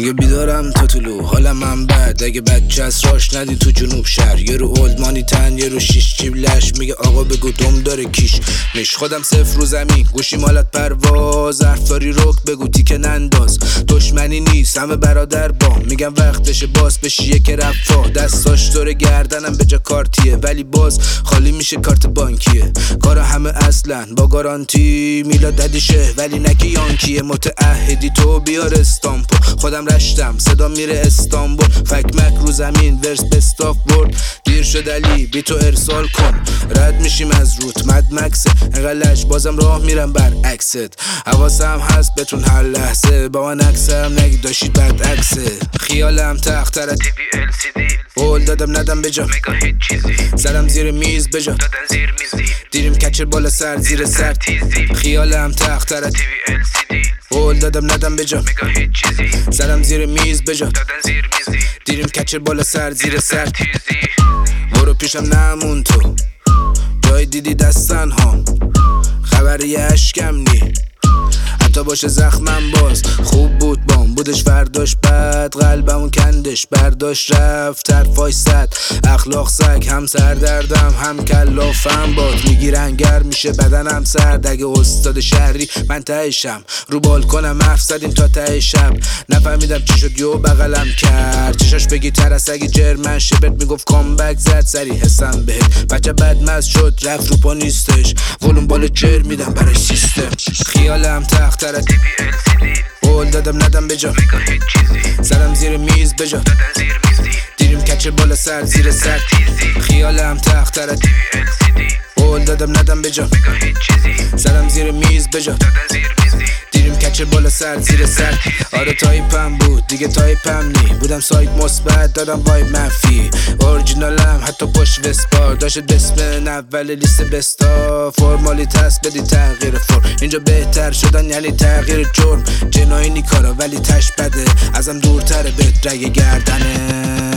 میگه بیدارم تا طلوع حالم من بد، اگه بچه از راش ندی تو جنوب شهر. یه رو اولد مانی تن یه رو شیش جیب لش. میگه آقا بگو دم داره کیش میش. خودم صفر رو زمین گوشی مالت پرواز. حرفداری رک بگو تیکه ننداز. دشمنی نیست همه برادر با. میگم وقتشه باز بشی یک رفاه. دستاش دور گردنم به جا کارتیه، ولی باز خالی میشه کارت بانکیه. کار همه اصلا با گارانتی. میلاد ددیشه ولی نکی یانکیه. متعهدی تو بیار استامپو. خودم رشتم صدا میره استانبول. فکمک رو زمین ورس بستاف برد. دیر شد علی بی تو ارسال کن. رد میشیم از روت مد مکسه. انقلش بازم راه میرم برعکست. حواسم هست بتون هر لحظه. با من عکسم نگی داشتید بد عکسه. خیالم تختر TV LCD قول دادم ندم بجا. مگا هیچ چیزی زدم زیر میز بجا. دادن زیر میزی دیریم کچر بالا سر زیر سر تیزی. خیالم تختر TV LCD قول دادم ندم بجا. مگا هیچ چیزی زدم زیر میز بجا. دادن زیر میزی دیریم کچر بالا سر زیر سر تیزی. برو پیشم نمون تو جای دیدی دستن ها. خبری اشکم نی حتی باشه زخمم باز. خوب بود بام بودش فرداش بد. قلبمون کندش برداشت رفت حرفای صد. اخلاق سگ هم سردردم هم کلافم باد. میگیرن گرم میشه بدنم سرد. اگه استاد شهری من تهشم. رو بالکنم حرف زدیم تا ته شب. نفهمیدم چی شد یو بغلم کرد. چشاش بگی ترس اگه جرمن شبت میگفت کامبک زد. سری حسم بهت بچه بدمز شد رفت رو پا نیستش. ولوم بالا جر میدم برای سیستم. خیالم تختر TV LCD قول دادم ندم بجا. مگا هیچ چیزی زدم زیر میز بجا. دادن زیر میزی دیریم کچر بالا سر زیر سر تیزی. خیالم تختر TV LCD قول دادم ندم بجا. مگا هیچ چیزی زدم زیر میز بجا. دادن زیر میزی دیریم کچر بالا سر زیر سر. آره تایپم بود دیگه تایپم نی. بودم سایت مثبت دادم وایب منفی. اورجینالم حتی پشت وسپار. داشت بسم اول لیست بستا. فرمالیت هست بدی تغییر فرم. اینجا بهتر شدن یعنی تغییر جرم. جنایی کارا ولی تش بده. ازم دورتره به رگ گردنه.